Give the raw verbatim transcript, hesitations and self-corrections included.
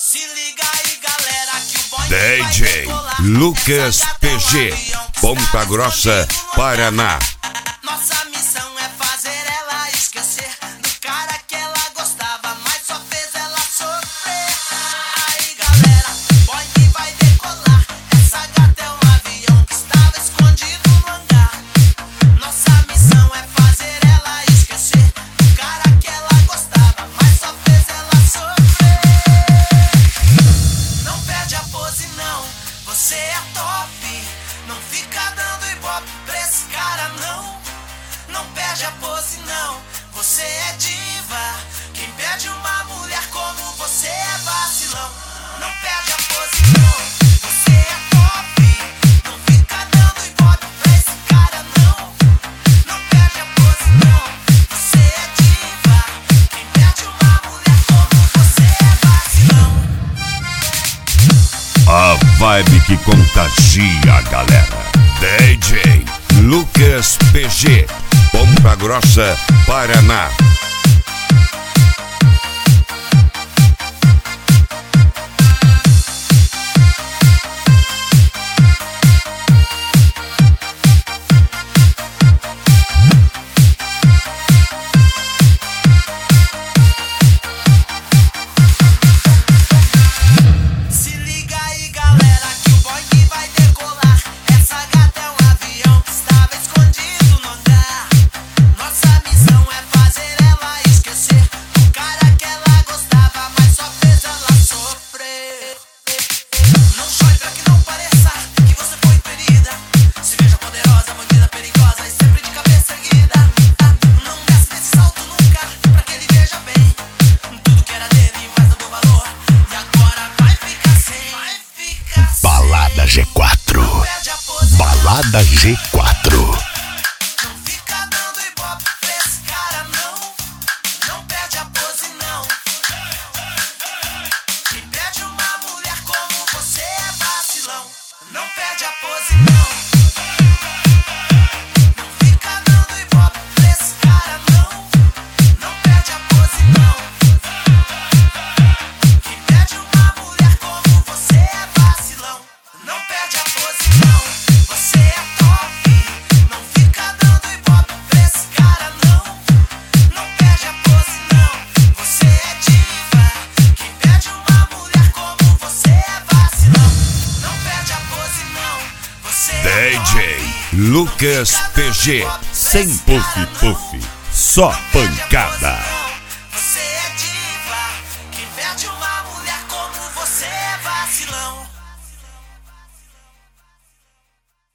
Se liga aí, galera, que o bonde D J Lucas P G, Ponta Grossa, Paraná. Nossa missão é fazer ela esquecer do cara que ela gostava, mas só fez ela sofrer. Aí, galera, o bonde vai decolar. Essa gata é um avião que estava escondido no hangar. Nossa missão é fazer ela esquecer do cara que ela gostava, mas só fez ela sofrer. Não perde a pose não, você é top. Não fica dando ibope pra esse cara não. Não perde a pose não, você é diva. Quem perde uma mulher como você é vacilão. Não perde a pose não, você é top. Não fica dando ibope pra esse cara não. Não perde a pose não, você é diva. Quem perde uma mulher como você é vacilão. A vibe que contagia a galera. D J Lucas P G, Ponta Grossa, Paraná. Se liga aí, galera, que o bonde vai decolar. Essa gata é um avião que estava escondido no hangar. Nossa missão é fazer ela esquecer do cara que ela gostava, mas só fez ela sofrer. Não chore pra que não pareça que você foi ferida. Se veja poderosa, bandida perigosa e sempre de cabeça erguida. Não desce desse salto nunca, pra que ele veja bem. Tudo que era dele mais não deu valor, e agora vai ficar sem. Vai ficar sem. Balada G quatro. Não perde a pose não. Balada G quatro. Não fica dando ibope pra esse cara não. Não perde a pose não. Quem perde uma mulher como você é vacilão. Não perde a pose não. Não fica dando ibope pra esse cara não. Não perde a pose não. Quem perde uma mulher como você é vacilão. Não perde a pose não. Você é top. Não fica dando ibope pra esse cara não. Não perde a pose não. Você é diva. Quem perde uma mulher como você é vacilão. Não perde a pose não. Você é D J Lucas P G, sem puff puff, só pancada.